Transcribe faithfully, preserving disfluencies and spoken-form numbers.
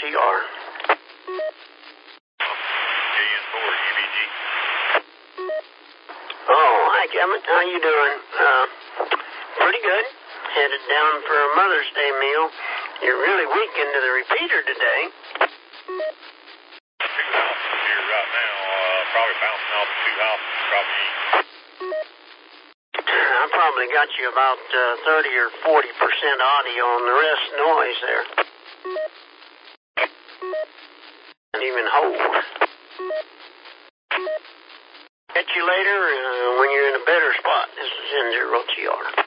R. J N four, U B G. Oh, hi, Kevin. How you doing? Uh, pretty good. Headed down for a Mother's Day meal. You're really weak into the repeater today. Two houses here right now, uh, probably bouncing off the two houses, probably east. I probably got you about uh, thirty or forty percent audio and the rest noise there. And even hold. Catch you later uh, when you're in a better spot. This is N zero T R.